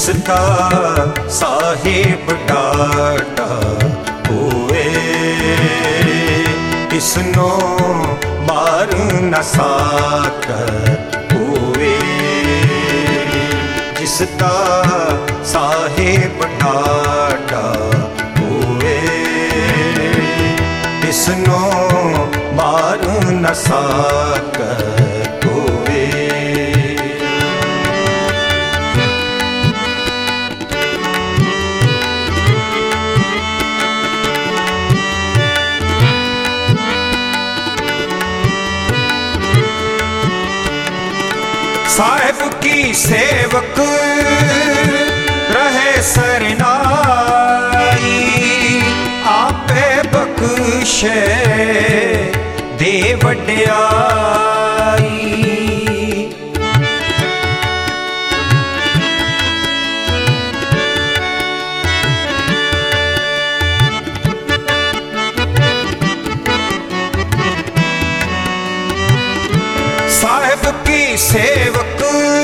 जिसका साहिब डाटा हुए, इसनो मार न साकर हुए। जिसका साहिब डाटा हुए, इसनो मार न साकर हुए। साहिब की सेवक रहे सरनाई, आपे बख्शे दे वड्याई। साहिब की सेवक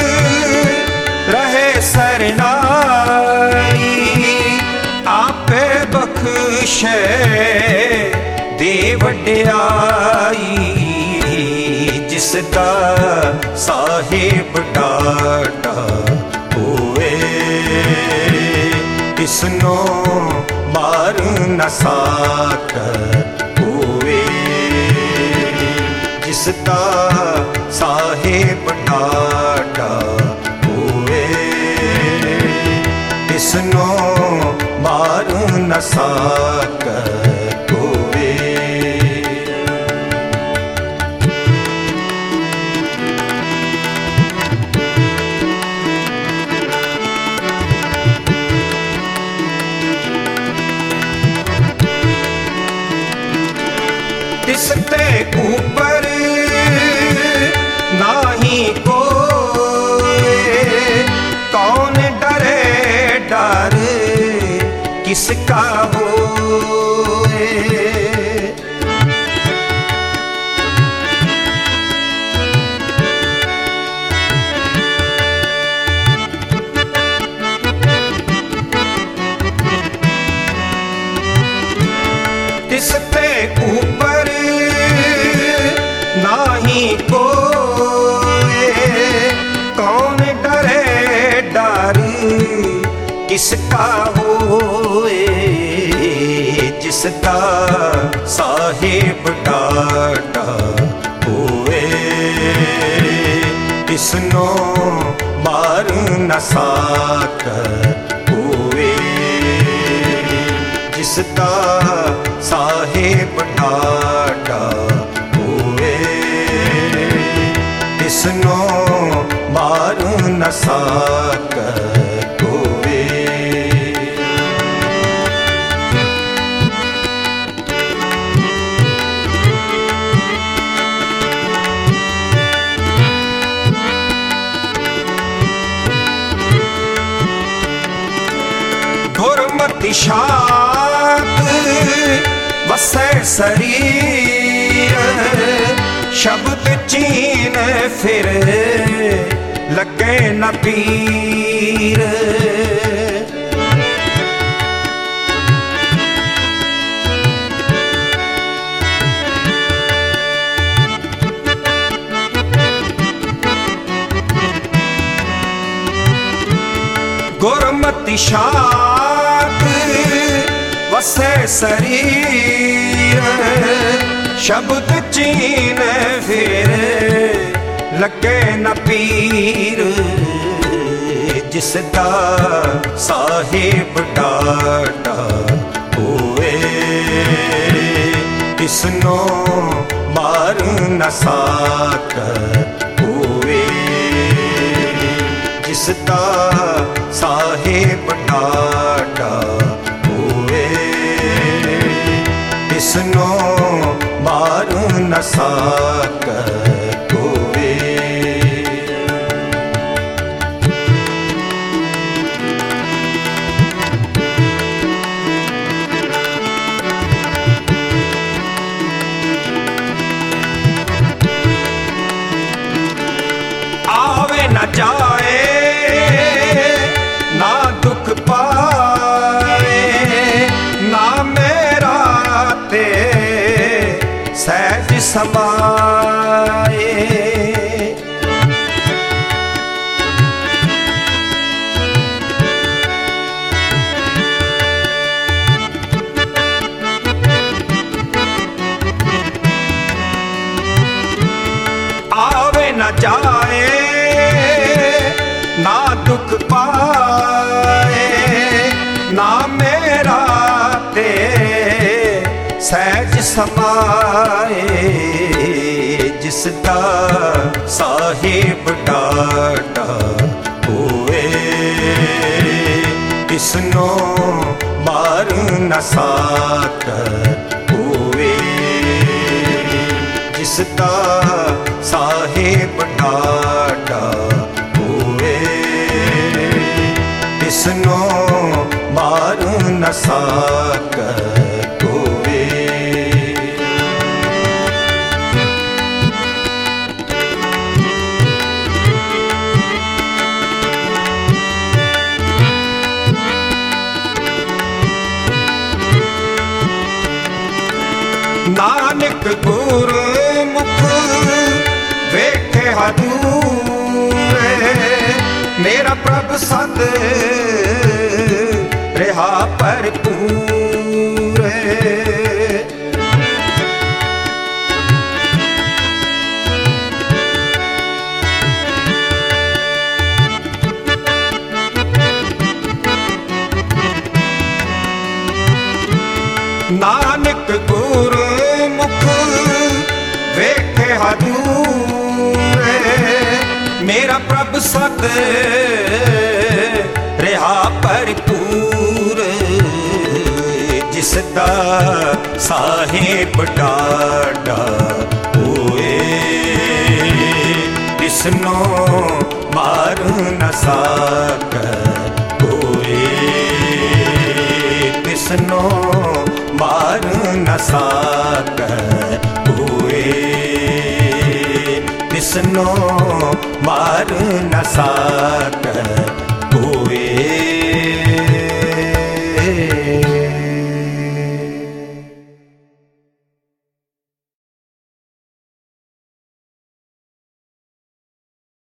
रहे सरनाई, आपे बख्शे दे वड्याई। जिसका साहिब डाटा हुए, इसनो मार न साकर हुए। जिसका साहिब डाटा हुए, इसनो मार न साकर हुए। इसते ऊपर नाही कोई, कौन डरे डर किसका होए। इसते ऊपर नाही कोई, कौन डरे डर किसका होए। जिसका साहिब डाटा हुए, इसनो मार न साकर हुए। जिसका साहिब डाटा हुए, इसनो मार न साकर हुए। गुरमति शात वसै शरीर, शब्द चीन फिर लगे न पीर। गुरमति शात वसै शरीर, शब्द चीन फिर लगे न पीर। जिसका साहिब डाटा हुए, इसनो मार न साकर हुए। जिसका साहिब डाटा हुए, इसनो मार न साकर हुए। आवे न जाए ना समाए। आवे न जाए ना दुख पाए, ना मेरा ते सहज समाए। जिसदा साहिब डाटा होए, तिसनो मार न साकत होए। जिसदा साहिब डाटा होए, तिसनो मार न साकत होए। नानक गुरमुख वेखे हदूरे, मेरा प्रभ सद रहा भरपूरे। नानक गुरमुख वेखे हदूरे, मेरा प्रभ सद रहा भरपूर। जिसदा साहिब डाटा होए, तिसनो मार न साकत होए। तिसनो मार न साकत होए। तिसनो मार न साकत